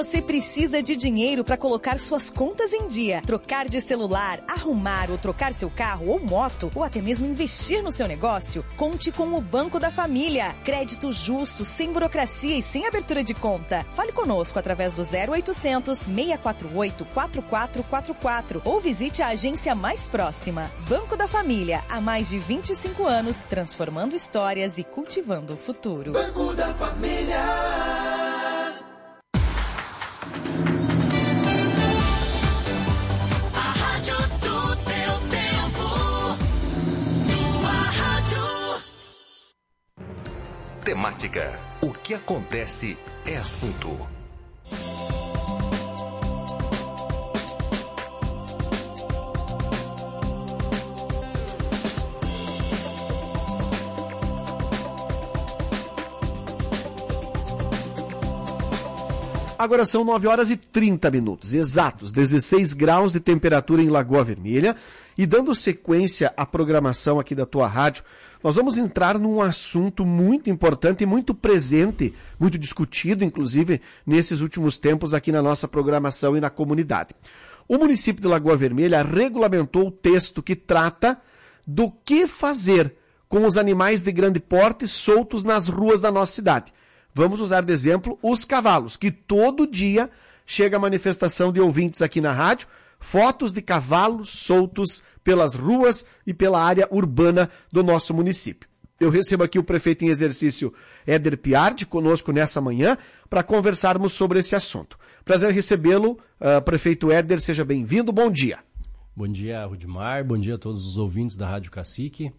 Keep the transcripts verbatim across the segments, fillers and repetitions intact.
Você precisa de dinheiro para colocar suas contas em dia, trocar de celular, arrumar ou trocar seu carro ou moto, ou até mesmo investir no seu negócio? Conte com o Banco da Família. Crédito justo, sem burocracia e sem abertura de conta. Fale conosco através do zero oitocentos, seis quatro oito, quatro quatro quatro quatro ou visite a agência mais próxima. Banco da Família, há mais de vinte e cinco anos, transformando histórias e cultivando o futuro. Banco da Família. Temática. O que acontece é assunto. Agora são nove horas e trinta minutos, exatos, dezesseis graus de temperatura em Lagoa Vermelha. E dando sequência à programação aqui da tua rádio, nós vamos entrar num assunto muito importante e muito presente, muito discutido, inclusive, nesses últimos tempos aqui na nossa programação e na comunidade. O município de Lagoa Vermelha regulamentou o texto que trata do que fazer com os animais de grande porte soltos nas ruas da nossa cidade. Vamos usar de exemplo os cavalos, que todo dia chega a manifestação de ouvintes aqui na rádio, fotos de cavalos soltos pelas ruas e pela área urbana do nosso município. Eu recebo aqui o prefeito em exercício Éder Piardi conosco nessa manhã para conversarmos sobre esse assunto. Prazer recebê-lo, uh, prefeito Éder, seja bem-vindo, bom dia. Bom dia, Rudimar, bom dia a todos os ouvintes da Rádio Cacique.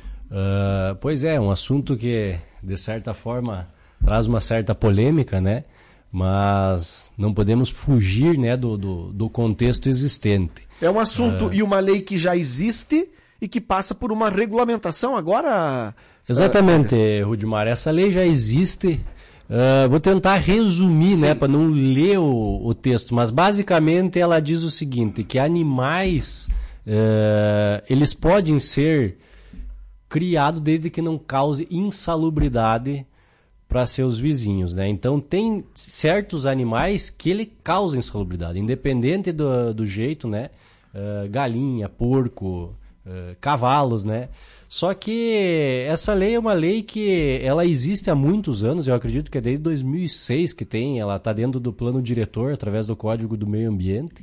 Uh, pois é, um assunto que, de certa forma, traz uma certa polêmica, né? Mas não podemos fugir, né, do, do, do contexto existente. É um assunto uh, uh, e uma lei que já existe e que passa por uma regulamentação agora? Exatamente, uh, Rudimar. Essa lei já existe. Uh, vou tentar resumir, sim, né, para não ler o, o texto, mas basicamente ela diz o seguinte, que animais, uh, eles podem ser criados desde que não cause insalubridade para seus vizinhos, né? Então tem certos animais que ele causam insalubridade, independente do, do jeito, né? Uh, galinha, porco, uh, cavalos, né? Só que essa lei é uma lei que ela existe há muitos anos, eu acredito que é desde dois mil e seis que tem, ela está dentro do plano diretor, através do Código do Meio Ambiente.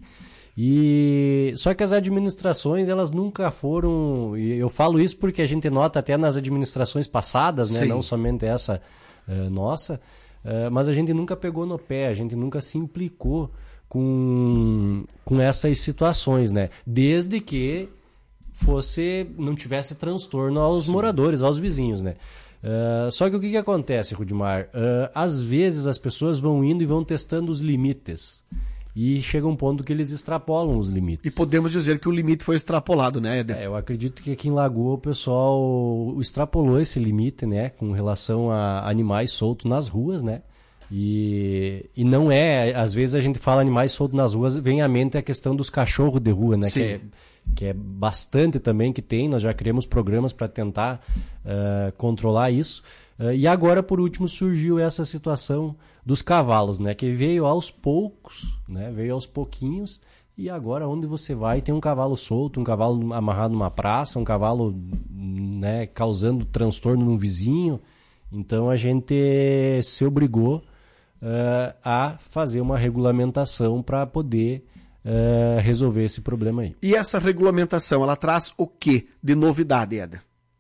E só que as administrações, elas nunca foram, e eu falo isso porque a gente nota até nas administrações passadas, né? Não somente essa Uh, nossa, uh, mas a gente nunca pegou no pé, a gente nunca se implicou com, com essas situações, né? Desde que fosse, não tivesse transtorno aos Sim. moradores, aos vizinhos, né? Uh, só que o que, que acontece, Rudimar? Uh, às vezes as pessoas vão indo e vão testando os limites. E chega um ponto que eles extrapolam os limites. E podemos dizer que o limite foi extrapolado, né, Éder? É, eu acredito que aqui em Lagoa o pessoal extrapolou esse limite, né, com relação a animais soltos nas ruas, né? E, e não é, às vezes a gente fala animais soltos nas ruas, vem à mente a questão dos cachorros de rua, né? Sim. Que é, que é bastante também que tem, nós já criamos programas para tentar uh, controlar isso. Uh, e agora, por último, surgiu essa situação dos cavalos, né? Que veio aos poucos, né? Veio aos pouquinhos, e agora onde você vai tem um cavalo solto, um cavalo amarrado numa praça, um cavalo, né, causando transtorno no vizinho. Então a gente se obrigou uh, a fazer uma regulamentação para poder uh, resolver esse problema aí. E essa regulamentação, ela traz o que de novidade, Éder?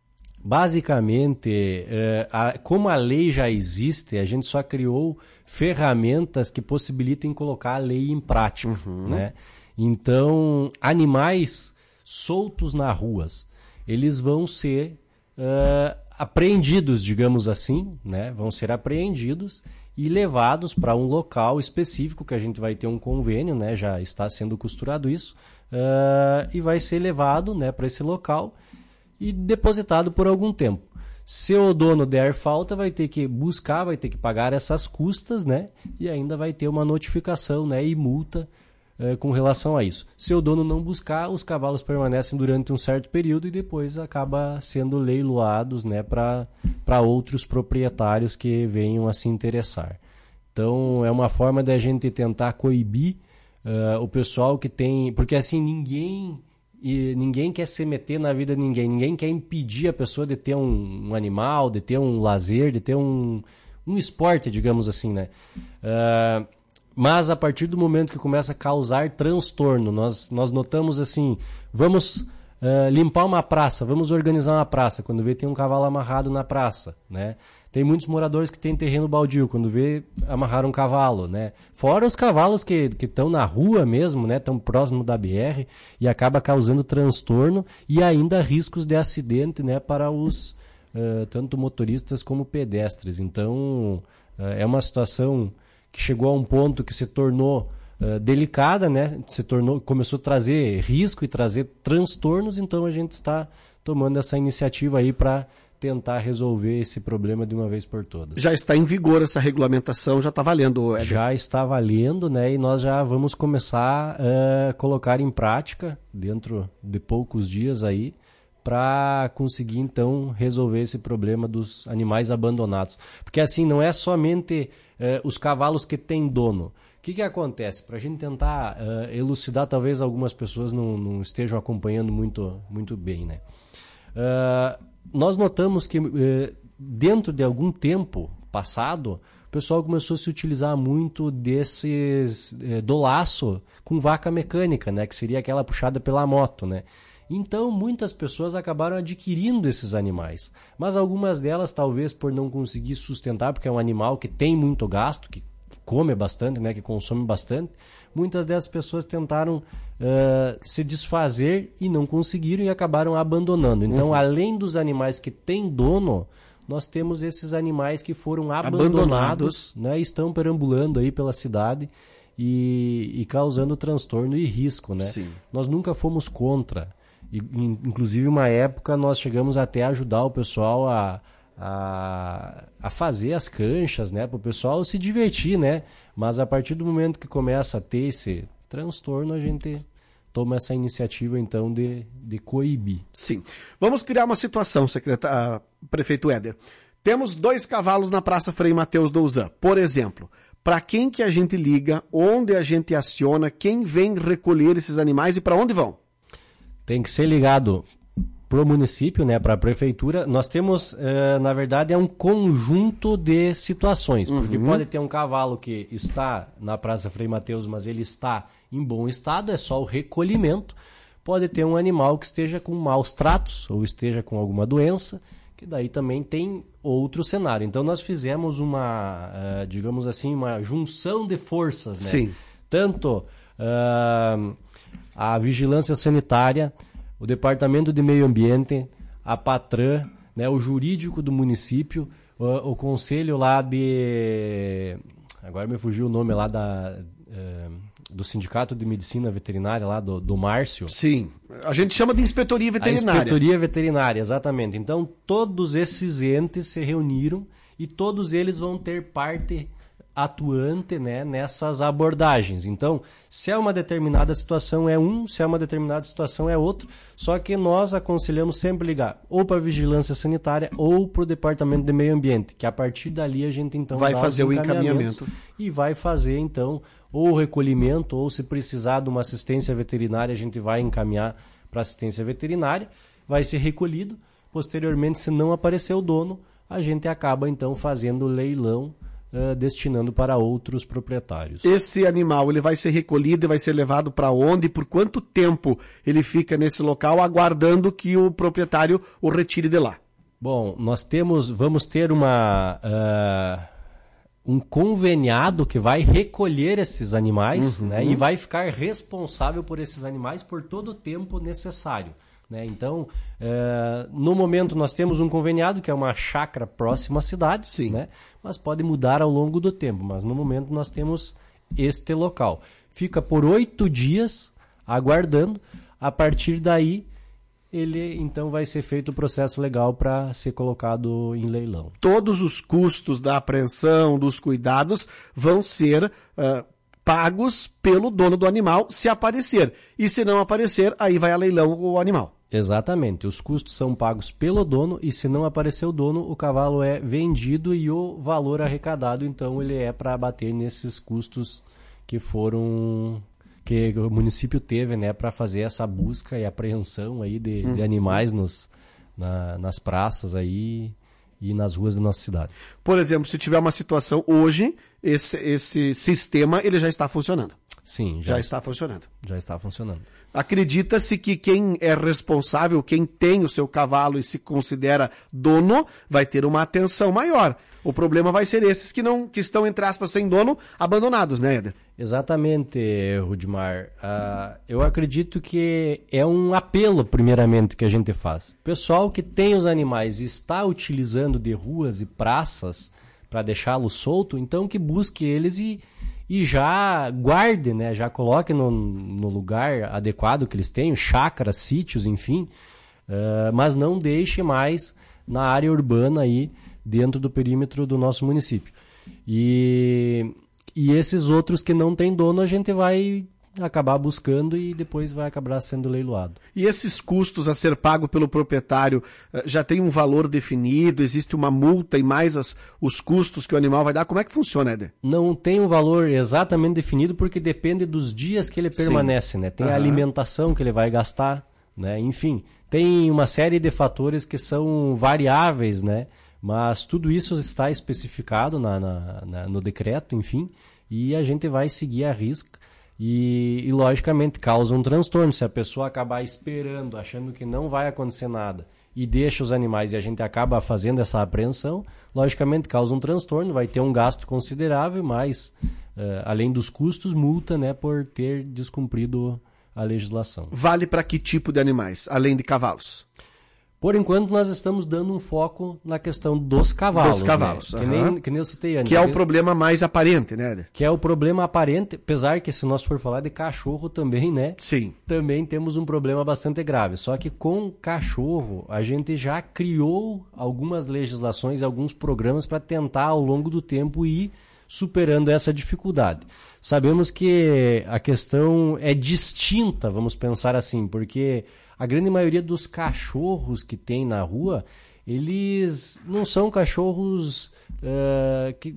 Basicamente, uh, a, como a lei já existe, a gente só criou ferramentas que possibilitem colocar a lei em prática, uhum. né? Então, animais soltos nas ruas, eles vão ser uh, apreendidos, digamos assim, né? Vão ser apreendidos e levados para um local específico, que a gente vai ter um convênio, né? Já está sendo costurado isso, uh, e vai ser levado, né, para esse local e depositado por algum tempo. Se o dono der falta, vai ter que buscar, vai ter que pagar essas custas, né? E ainda vai ter uma notificação, né, e multa eh, com relação a isso. Se o dono não buscar, os cavalos permanecem durante um certo período e depois acaba sendo leiloados, né, para para outros proprietários que venham a se interessar. Então é uma forma da gente tentar coibir uh, o pessoal que tem... Porque assim, ninguém, e, ninguém quer se meter na vida de ninguém, ninguém quer impedir a pessoa de ter um, um animal, de ter um lazer, de ter um, um esporte, digamos assim, né? Uh, mas a partir do momento que começa a causar transtorno, nós, nós notamos assim, vamos uh, limpar uma praça, vamos organizar uma praça, quando vê tem um cavalo amarrado na praça, né? Tem muitos moradores que têm terreno baldio, quando vê amarraram um cavalo, né? Fora os cavalos que estão na rua mesmo, né? Estão próximo da B R e acaba causando transtorno e ainda riscos de acidente, né? Para os uh, tanto motoristas como pedestres. Então uh, é uma situação que chegou a um ponto que se tornou uh, delicada, né? Se tornou, começou a trazer risco e trazer transtornos, então a gente está tomando essa iniciativa aí para tentar resolver esse problema de uma vez por todas. Já está em vigor essa regulamentação, já está valendo, Éder? Já está valendo, né? E nós já vamos começar a uh, colocar em prática dentro de poucos dias aí, para conseguir então resolver esse problema dos animais abandonados. Porque assim, não é somente uh, os cavalos que têm dono. O que, que acontece? Para a gente tentar uh, elucidar, talvez algumas pessoas não, não estejam acompanhando muito, muito bem, né? Uh, nós notamos que uh, dentro de algum tempo passado, o pessoal começou a se utilizar muito desses uh, do laço com vaca mecânica, né? Que seria aquela puxada pela moto, né? Então, muitas pessoas acabaram adquirindo esses animais. Mas algumas delas, talvez por não conseguir sustentar, porque é um animal que tem muito gasto, que come bastante, né, que consome bastante, muitas dessas pessoas tentaram uh, se desfazer e não conseguiram e acabaram abandonando. Então, uhum. além dos animais que têm dono, nós temos esses animais que foram abandonados, abandonados. Né, estão perambulando aí pela cidade e, e causando transtorno e risco. Né? Sim. Nós nunca fomos contra. E, inclusive, uma época, nós chegamos até a ajudar o pessoal a, a, a fazer as canchas, né, para o pessoal se divertir, né? Mas a partir do momento que começa a ter esse transtorno, a gente toma essa iniciativa, então, de, de coibir. Sim. Vamos criar uma situação, secretário, prefeito Éder. Temos dois cavalos na Praça Frei Mateus Douzan, por exemplo. Para quem que a gente liga, onde a gente aciona, quem vem recolher esses animais e para onde vão? Tem que ser ligado para o município, né, para a prefeitura. Nós temos, eh, na verdade, é um conjunto de situações, porque uhum. pode ter um cavalo que está na Praça Frei Mateus, mas ele está em bom estado, é só o recolhimento. Pode ter um animal que esteja com maus tratos ou esteja com alguma doença, que daí também tem outro cenário. Então nós fizemos uma, uh, digamos assim, uma junção de forças, né? Sim. Tanto uh, a vigilância sanitária, o departamento de meio ambiente, a Patran, né, o jurídico do município, o, o conselho lá de... Agora me fugiu o nome lá da, uh, do Sindicato de Medicina Veterinária, lá do, do Márcio. Sim, a gente chama de Inspetoria Veterinária. A Inspetoria Veterinária, exatamente. Então, todos esses entes se reuniram e todos eles vão ter parte atuante, né, nessas abordagens. Então, se é uma determinada situação é um, se é uma determinada situação é outro, só que nós aconselhamos sempre ligar ou para a Vigilância Sanitária ou para o Departamento de Meio Ambiente, que a partir dali a gente então vai fazer o encaminhamento e vai fazer então ou o recolhimento, ou se precisar de uma assistência veterinária, a gente vai encaminhar para assistência veterinária, vai ser recolhido, posteriormente, se não aparecer o dono, a gente acaba então fazendo leilão, Uh, destinando para outros proprietários. Esse animal ele vai ser recolhido e vai ser levado para onde? Por quanto tempo ele fica nesse local aguardando que o proprietário o retire de lá? Bom, nós temos, vamos ter uma, uh, um conveniado que vai recolher esses animais, uhum. né, e vai ficar responsável por esses animais por todo o tempo necessário. Né? Então, é, no momento nós temos um conveniado que é uma chácara próxima à cidade, Sim. né? Mas pode mudar ao longo do tempo, mas no momento nós temos este local. Fica por oito dias aguardando, a partir daí ele então vai ser feito o processo legal para ser colocado em leilão. Todos os custos da apreensão, dos cuidados vão ser... Uh... pagos pelo dono do animal se aparecer. E se não aparecer, aí vai a leilão o animal. Exatamente. Os custos são pagos pelo dono e se não aparecer o dono, o cavalo é vendido e o valor arrecadado, então, ele é para bater nesses custos que foram... que o município teve, né, para fazer essa busca e apreensão aí de, uhum. de animais nos, na, nas praças aí e nas ruas da nossa cidade. Por exemplo, se tiver uma situação hoje, esse, esse sistema ele já está funcionando. Sim, já, já está funcionando. Já está funcionando. Acredita-se que quem é responsável, quem tem o seu cavalo e se considera dono, vai ter uma atenção maior. O problema vai ser esses que não, que estão, entre aspas, sem dono, abandonados, né, Éder? Exatamente, Rudimar. Uh, eu acredito que é um apelo, primeiramente, que a gente faz. O pessoal que tem os animais e está utilizando de ruas e praças para deixá-los soltos, então que busque eles e, e já guarde, né? Já coloque no, no lugar adequado que eles têm, chácaras, sítios, enfim, uh, mas não deixe mais na área urbana aí, dentro do perímetro do nosso município. E, e esses outros que não têm dono, a gente vai acabar buscando e depois vai acabar sendo leiloado. E esses custos a ser pago pelo proprietário já tem um valor definido? Existe uma multa e mais as, os custos que o animal vai dar? Como é que funciona, Éder? Não tem um valor exatamente definido porque depende dos dias que ele permanece, Sim. né? Tem uhum. a alimentação que ele vai gastar, né? Enfim, tem uma série de fatores que são variáveis, né? Mas tudo isso está especificado na, na, na, no decreto, enfim, e a gente vai seguir a risca e, e, logicamente, causa um transtorno. Se a pessoa acabar esperando, achando que não vai acontecer nada e deixa os animais e a gente acaba fazendo essa apreensão, logicamente causa um transtorno, vai ter um gasto considerável, mas, uh, além dos custos, multa, né, por ter descumprido a legislação. Vale para que tipo de animais, além de cavalos? Por enquanto, nós estamos dando um foco na questão dos cavalos. Dos cavalos, né? uhum. que, nem, que nem eu citei antes. Que é o problema mais aparente, né, Éder? Que é o problema aparente, apesar que se nós for falar de cachorro também, né? Sim. Também temos um problema bastante grave. Só que com cachorro, a gente já criou algumas legislações, alguns programas para tentar, ao longo do tempo, ir superando essa dificuldade. Sabemos que a questão é distinta, vamos pensar assim, porque a grande maioria dos cachorros que tem na rua, eles não são cachorros uh, que,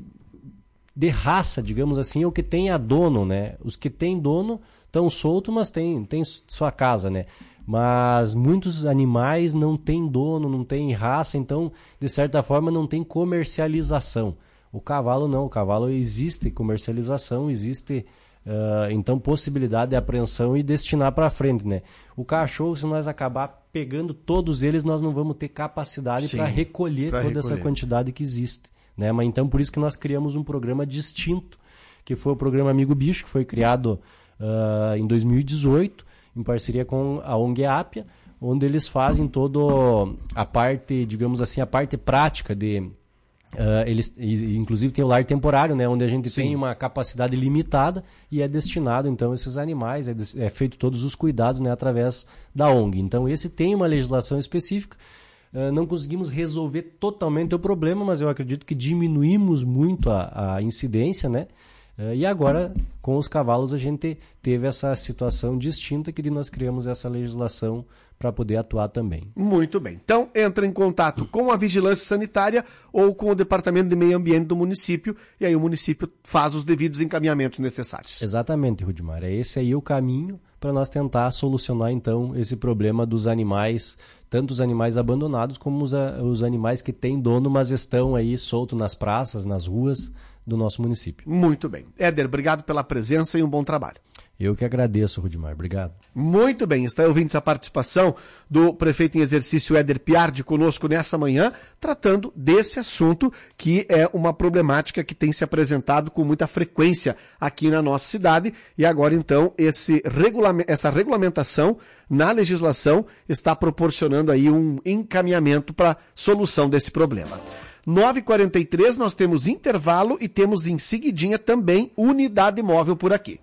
de raça, digamos assim, ou que tenha dono, né? Os que têm dono estão soltos, mas tem, tem sua casa, né? Mas muitos animais não têm dono, não têm raça, então, de certa forma, não tem comercialização. O cavalo não, o cavalo existe comercialização, existe... Uh, então, possibilidade de apreensão e destinar para frente, né? O cachorro, se nós acabar pegando todos eles, nós não vamos ter capacidade para recolher pra toda recolher. essa quantidade que existe, né? Mas então, por isso que nós criamos um programa distinto, que foi o programa Amigo Bicho, que foi criado uh, em dois mil e dezoito, em parceria com a O N G Ápia, onde eles fazem toda a parte, digamos assim, a parte prática de... Uh, eles, inclusive tem o lar temporário, né, onde a gente Sim. tem uma capacidade limitada e é destinado então a esses animais, é, é feito todos os cuidados, né, através da O N G. Então esse tem uma legislação específica, uh, não conseguimos resolver totalmente o problema, mas eu acredito que diminuímos muito a, a incidência, né, uh, e agora com os cavalos a gente teve essa situação distinta que nós criamos essa legislação para poder atuar também. Muito bem. Então, entra em contato com a Vigilância Sanitária ou com o Departamento de Meio Ambiente do município e aí o município faz os devidos encaminhamentos necessários. Exatamente, Rudimar. É esse aí o caminho para nós tentar solucionar, então, esse problema dos animais, tanto os animais abandonados como os, os animais que têm dono, mas estão aí soltos nas praças, nas ruas do nosso município. Muito bem. Éder, obrigado pela presença e um bom trabalho. Eu que agradeço, Rudimar. Obrigado. Muito bem. Está ouvindo essa participação do prefeito em exercício Éder Piardi conosco nessa manhã, tratando desse assunto que é uma problemática que tem se apresentado com muita frequência aqui na nossa cidade e agora então esse regula- essa regulamentação na legislação está proporcionando aí um encaminhamento para a solução desse problema. nove e quarenta e três nós temos intervalo e temos em seguidinha também unidade móvel por aqui.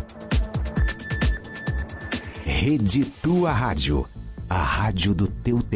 Rede Tua Rádio, a rádio do teu tempo.